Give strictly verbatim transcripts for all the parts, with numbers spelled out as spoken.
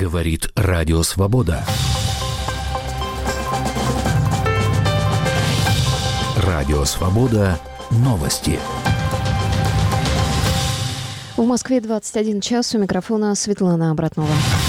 Говорит Радио Свобода. Радио Свобода. Новости. В Москве двадцать один час. У микрофона Светлана Обратнова.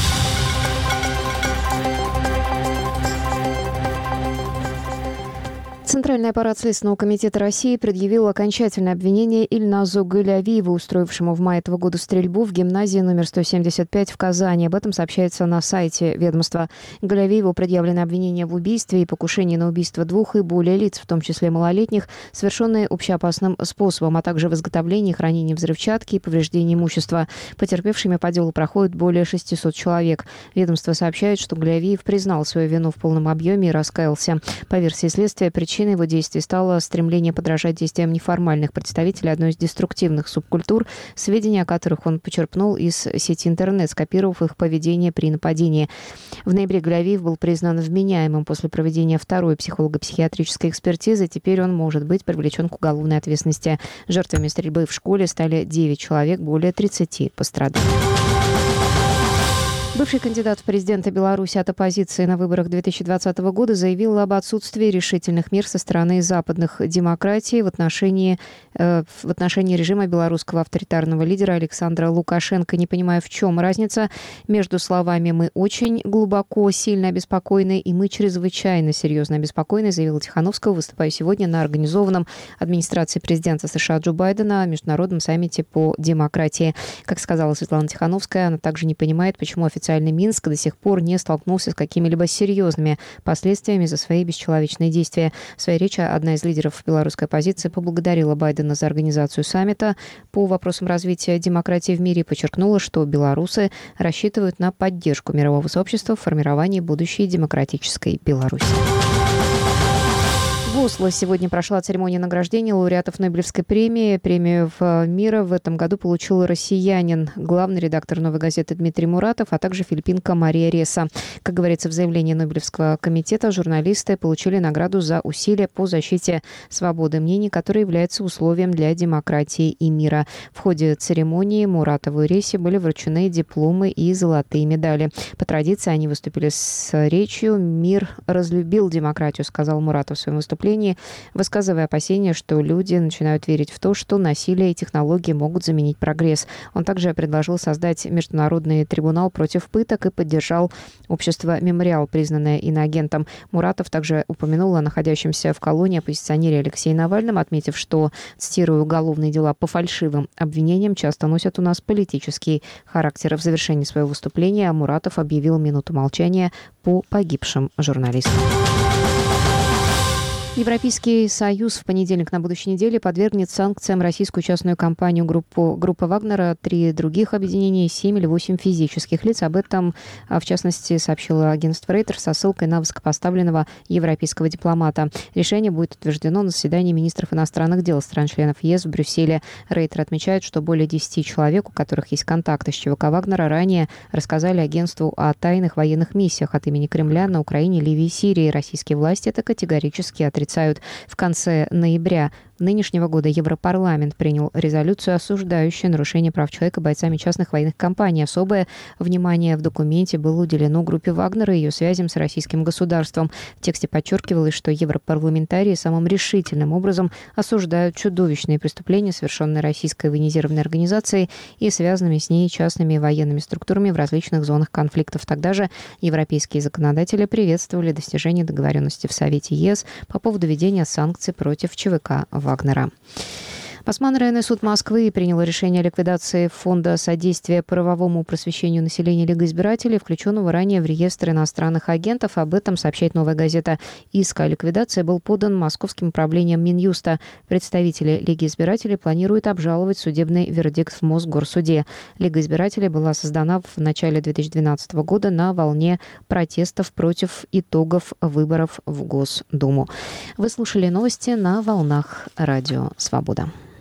Центральный аппарат Следственного комитета России предъявил окончательное обвинение Ильназу Галявиеву, устроившему в мае этого года стрельбу в гимназии номер сто семьдесят пять в Казани. Об этом сообщается на сайте ведомства. Галявиеву предъявлены обвинения в убийстве и покушении на убийство двух и более лиц, в том числе малолетних, совершенные общеопасным способом, а также в изготовлении и хранении взрывчатки и повреждении имущества. Потерпевшими по делу проходит более шестисот человек. Ведомство сообщает, что Галявиев признал свою вину в полном объеме и раскаялся. По версии следствия, причиной его действий стало стремление подражать действиям неформальных представителей одной из деструктивных субкультур, сведения о которых он почерпнул из сети интернет, скопировав их поведение при нападении. В ноябре Галявиев был признан вменяемым после проведения второй психолого-психиатрической экспертизы. Теперь он может быть привлечен к уголовной ответственности. Жертвами стрельбы в школе стали девять человек, более тридцати пострадали. Бывший кандидат в президенты Беларуси от оппозиции на выборах две тысячи двадцатого года заявил об отсутствии решительных мер со стороны западных демократий в отношении, э, в отношении режима белорусского авторитарного лидера Александра Лукашенко. Не понимая, в чем разница между словами «мы очень глубоко, сильно обеспокоены» и «мы чрезвычайно серьезно обеспокоены», заявила Тихановская, выступая сегодня на организованном администрацией президента США Джо Байдена международном саммите по демократии. Как сказала Светлана Тихановская, она также не понимает, почему официально Официальный Минск до сих пор не столкнулся с какими-либо серьезными последствиями за свои бесчеловечные действия. В своей речи одна из лидеров белорусской оппозиции поблагодарила Байдена за организацию саммита по вопросам развития демократии в мире и подчеркнула, что белорусы рассчитывают на поддержку мирового сообщества в формировании будущей демократической Беларуси. В Осло сегодня прошла церемония награждения лауреатов Нобелевской премии. Премию мира в этом году получил россиянин, главный редактор «Новой газеты» Дмитрий Муратов, а также филиппинка Мария Реса. Как говорится в заявлении Нобелевского комитета, журналисты получили награду за усилия по защите свободы мнений, которая является условием для демократии и мира. В ходе церемонии Муратову и Ресе были вручены дипломы и золотые медали. По традиции они выступили с речью «Мир разлюбил демократию», сказал Муратов в своем выступлении, высказывая опасения, что люди начинают верить в то, что насилие и технологии могут заменить прогресс. Он также предложил создать международный трибунал против пыток и поддержал общество «Мемориал», признанное иноагентом. Муратов также упомянул о находящемся в колонии оппозиционере Алексее Навальном, отметив, что, цитирую, «уголовные дела по фальшивым обвинениям часто носят у нас политический характер». В завершении своего выступления Муратов объявил минуту молчания по погибшим журналистам. Европейский Союз в понедельник на будущей неделе подвергнет санкциям российскую частную компанию группу, группа Вагнера, три других объединений, семь или восемь физических лиц. Об этом, в частности, сообщило агентство Reuters со ссылкой на высокопоставленного европейского дипломата. Решение будет утверждено на заседании министров иностранных дел стран-членов ЕС в Брюсселе. Рейтер отмечает, что более десяти человек, у которых есть контакты с ЧВК Вагнера, ранее рассказали агентству о тайных военных миссиях от имени Кремля на Украине, Ливии и Сирии. Российские власти это категорически отрицают. В конце ноября нынешнего года Европарламент принял резолюцию, осуждающую нарушение прав человека бойцами частных военных компаний. Особое внимание в документе было уделено группе Вагнера и ее связям с российским государством. В тексте подчеркивалось, что европарламентарии самым решительным образом осуждают чудовищные преступления, совершенные российской военизированной организацией и связанными с ней частными военными структурами в различных зонах конфликтов. Тогда же европейские законодатели приветствовали достижение договоренности в Совете ЕС по поводу введения санкций против ЧВК Вагнера. Басманный районный суд Москвы принял решение о ликвидации фонда содействия правовому просвещению населения Лига избирателей, включенного ранее в реестр иностранных агентов. Об этом сообщает «Новая газета». Иск о ликвидации был подан Московским управлением Минюста. Представители Лиги избирателей планируют обжаловать судебный вердикт в Мосгорсуде. Лига избирателей была создана в начале две тысячи двенадцатого года на волне протестов против итогов выборов в Госдуму. Вы слушали новости на волнах Радио Свобода.